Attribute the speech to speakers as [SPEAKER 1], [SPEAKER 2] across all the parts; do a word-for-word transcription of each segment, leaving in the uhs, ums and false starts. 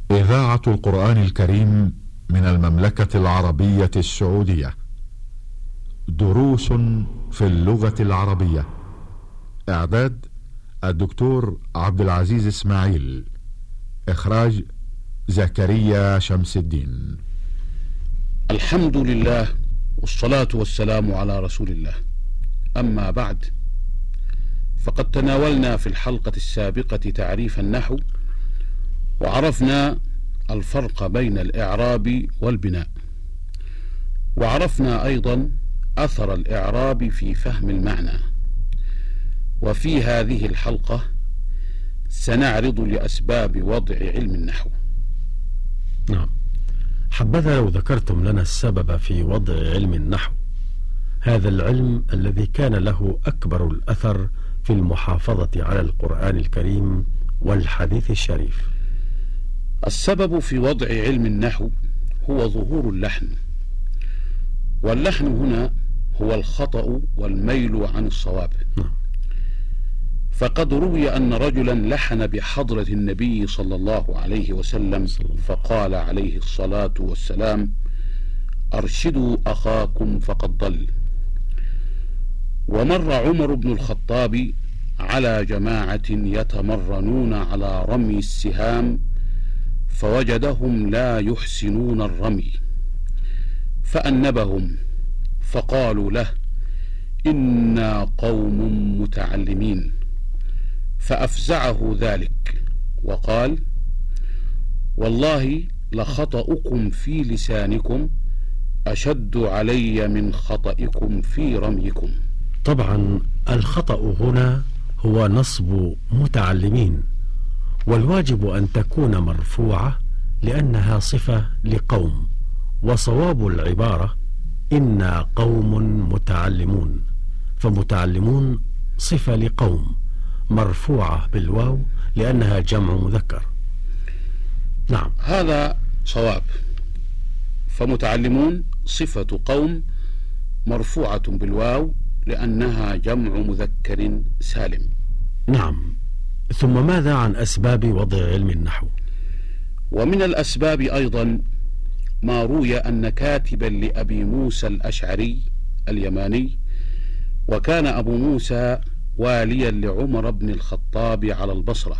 [SPEAKER 1] إذاعة القرآن الكريم من المملكة العربية السعودية. دروس في اللغة العربية. إعداد الدكتور عبد العزيز إسماعيل. إخراج زكريا شمس الدين.
[SPEAKER 2] الحمد لله والصلاة والسلام على رسول الله. أما بعد، فقد تناولنا في الحلقة السابقة تعريف النحو، وعرفنا الفرق بين الإعراب والبناء، وعرفنا أيضا أثر الإعراب في فهم المعنى. وفي هذه الحلقة سنعرض لأسباب وضع علم النحو.
[SPEAKER 3] نعم، حبذا لو ذكرتم لنا السبب في وضع علم النحو، هذا العلم الذي كان له أكبر الأثر في المحافظة على القرآن الكريم والحديث الشريف.
[SPEAKER 2] السبب في وضع علم النحو هو ظهور اللحن، واللحن هنا هو الخطأ والميل عن الصواب.
[SPEAKER 3] نعم.
[SPEAKER 2] فقد روي أن رجلا لحن بحضرة النبي صلى الله عليه وسلم فقال عليه الصلاة والسلام: أرشدوا أخاكم فقد ضل. ومر عمر بن الخطاب على جماعة يتمرنون على رمي السهام فوجدهم لا يحسنون الرمي، فأنبهم فقالوا له: إنا قوم متعلمين. فأفزعه ذلك وقال: والله لخطأكم في لسانكم أشد علي من خطئكم في رميكم.
[SPEAKER 3] طبعا الخطأ هنا هو نصب متعلمين، والواجب أن تكون مرفوعة لأنها صفة لقوم، وصواب العبارة إنا قوم متعلمون، فمتعلمون صفة لقوم مرفوعة بالواو لأنها جمع مذكر. نعم،
[SPEAKER 2] هذا صواب، فمتعلمون صفة قوم مرفوعة بالواو لأنها جمع مذكر سالم.
[SPEAKER 3] نعم. ثم ماذا عن أسباب وضع علم النحو؟
[SPEAKER 2] ومن الأسباب أيضا ما روي أن كاتبا لأبي موسى الأشعري اليماني، وكان أبو موسى واليا لعمر بن الخطاب على البصرة،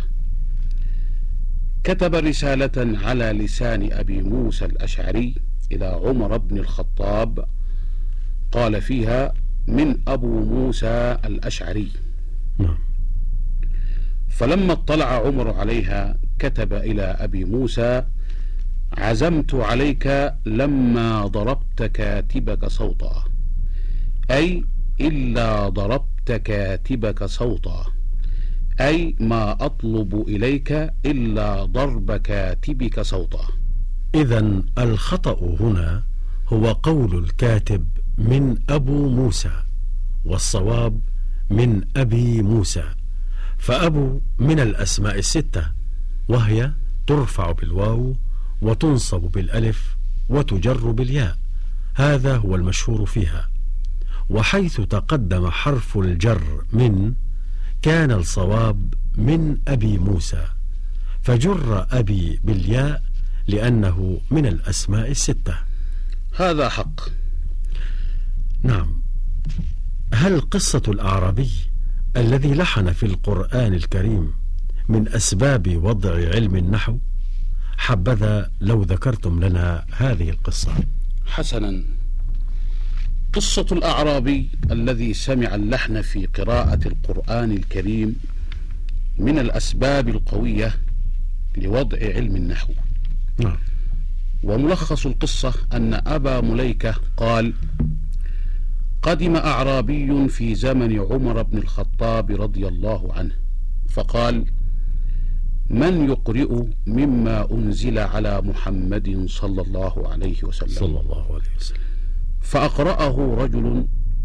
[SPEAKER 2] كتب رسالة على لسان أبي موسى الأشعري إلى عمر بن الخطاب قال فيها: من أبو موسى الأشعري.
[SPEAKER 3] نعم.
[SPEAKER 2] فلما اطلع عمر عليها كتب إلى أبي موسى: عزمت عليك لما ضربت كاتبك صوتا، أي إلا ضربت كاتبك صوتا، أي ما أطلب إليك إلا ضرب كاتبك صوتا.
[SPEAKER 3] إذن الخطأ هنا هو قول الكاتب من أبو موسى، والصواب من أبي موسى، فأبو من الأسماء الستة، وهي ترفع بالواو وتنصب بالألف وتجر بالياء، هذا هو المشهور فيها. وحيث تقدم حرف الجر من، كان الصواب من أبي موسى، فجر أبي بالياء لأنه من الأسماء الستة.
[SPEAKER 2] هذا حق.
[SPEAKER 3] نعم. هل قصة الأعرابي الذي لحن في القرآن الكريم من أسباب وضع علم النحو؟ حبذا لو ذكرتم لنا هذه القصة.
[SPEAKER 2] حسنا، قصة الأعرابي الذي سمع اللحن في قراءة القرآن الكريم من الأسباب القوية لوضع علم النحو.
[SPEAKER 3] نعم.
[SPEAKER 2] وملخص القصة أن أبا مليكة قال: قدم أعرابي في زمن عمر بن الخطاب رضي الله عنه، فقال: من يقرئ مما أنزل على محمد صلى الله عليه وسلم؟
[SPEAKER 3] صلى الله عليه وسلم.
[SPEAKER 2] فأقرأه رجل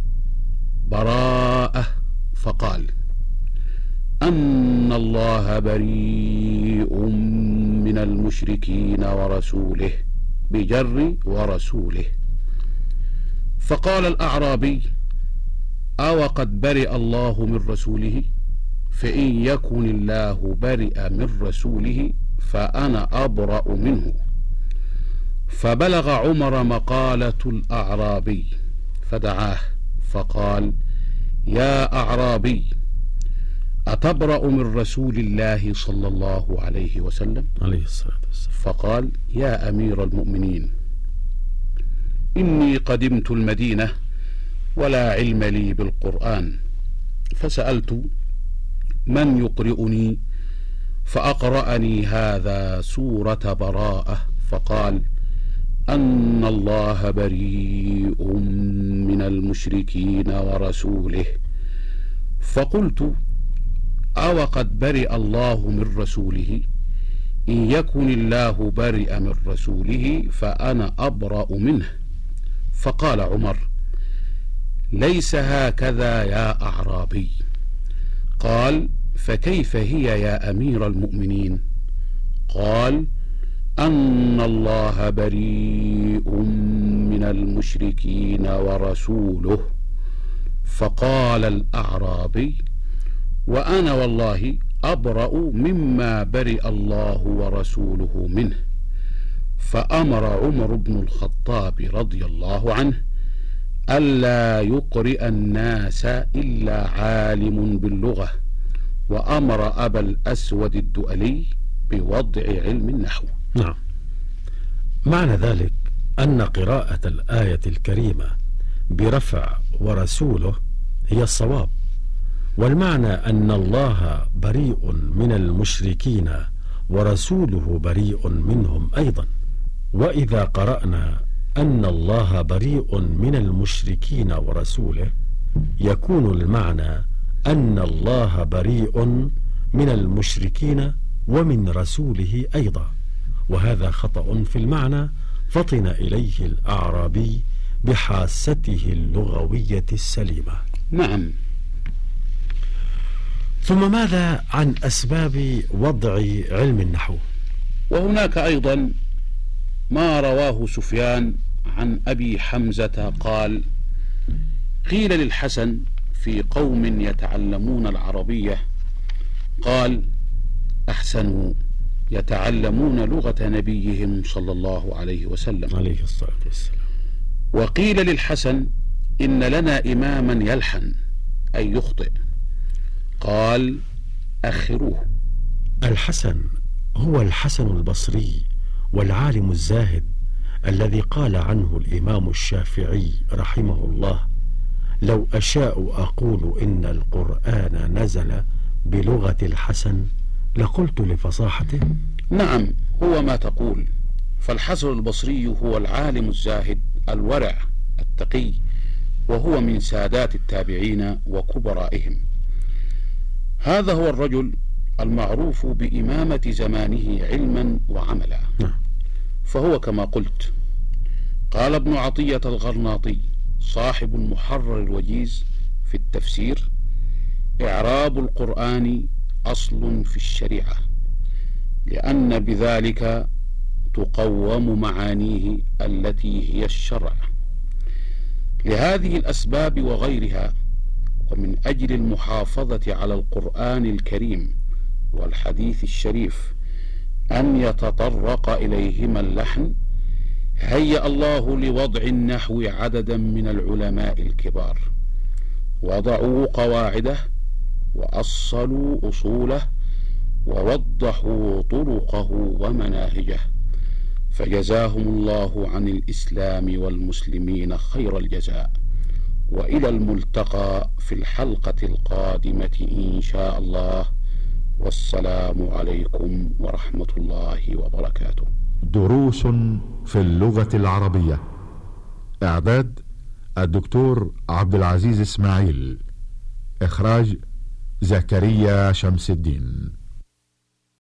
[SPEAKER 2] براءة فقال: أن الله بريء من المشركين ورسوله، بجر ورسوله. فقال الأعرابي: أو قد برئ الله من رسوله؟ فإن يكن الله برئ من رسوله فأنا أبرأ منه. فبلغ عمر مقالة الأعرابي فدعاه فقال: يا أعرابي، أتبرأ من رسول الله صلى الله عليه وسلم؟
[SPEAKER 3] عليه الصلاة والسلام.
[SPEAKER 2] فقال: يا أمير المؤمنين، إني قدمت المدينة ولا علم لي بالقرآن، فسألت من يقرئني فأقرأني هذا سورة براءة، فقال: أن الله بريء من المشركين ورسوله. فقلت: أو قد برئ الله من رسوله؟ إن يكن الله برئ من رسوله فأنا أبرأ منه. فقال عمر: ليس هكذا يا أعرابي. قال: فكيف هي يا أمير المؤمنين؟ قال: أن الله بريء من المشركين ورسوله. فقال الأعرابي: وأنا والله أبرأ مما برئ الله ورسوله منه. فأمر عمر بن الخطاب رضي الله عنه ألا يقرئ الناس إلا عالم باللغة، وأمر أبا الأسود الدؤلي بوضع علم النحو.
[SPEAKER 3] نعم، معنى ذلك أن قراءة الآية الكريمة برفع ورسوله هي الصواب، والمعنى أن الله بريء من المشركين ورسوله بريء منهم أيضا. وإذا قرأنا أن الله بريء من المشركين ورسوله يكون المعنى أن الله بريء من المشركين ومن رسوله أيضا، وهذا خطأ في المعنى فطن إليه الأعرابي بحاسته اللغوية السليمة.
[SPEAKER 2] نعم.
[SPEAKER 3] ثم ماذا عن أسباب وضع علم النحو؟
[SPEAKER 2] وهناك أيضا ما رواه سفيان عن أبي حمزة قال: قيل للحسن في قوم يتعلمون العربية، قال: أحسنوا يتعلمون لغة نبيهم صلى الله عليه وسلم
[SPEAKER 3] عليه الصلاة والسلام.
[SPEAKER 2] وقيل للحسن: إن لنا إماما يلحن أي يخطئ، قال: أخروه.
[SPEAKER 3] الحسن هو الحسن البصري والعالم الزاهد الذي قال عنه الإمام الشافعي رحمه الله: لو أشاء أقول إن القرآن نزل بلغة الحسن لقلت لفصاحته.
[SPEAKER 2] نعم، هو ما تقول، فالحسن البصري هو العالم الزاهد الورع التقي، وهو من سادات التابعين وكبرائهم. هذا هو الرجل المعروف بإمامة زمانه علما وعملا، فهو كما قلت. قال ابن عطية الغرناطي صاحب المحرر الوجيز في التفسير: إعراب القرآن أصل في الشريعة، لأن بذلك تقوم معانيه التي هي الشرع. لهذه الأسباب وغيرها، ومن أجل المحافظة على القرآن الكريم والحديث الشريف أن يتطرق إليهما اللحن، هيأ الله لوضع النحو عددا من العلماء الكبار، وضعوا قواعده وأصلوا أصوله ووضحوا طرقه ومناهجه، فجزاهم الله عن الإسلام والمسلمين خير الجزاء. وإلى الملتقى في الحلقة القادمة إن شاء الله، والسلام عليكم ورحمة الله وبركاته.
[SPEAKER 1] دروس في اللغة العربية، إعداد الدكتور عبد العزيز إسماعيل، إخراج زكريا شمس الدين.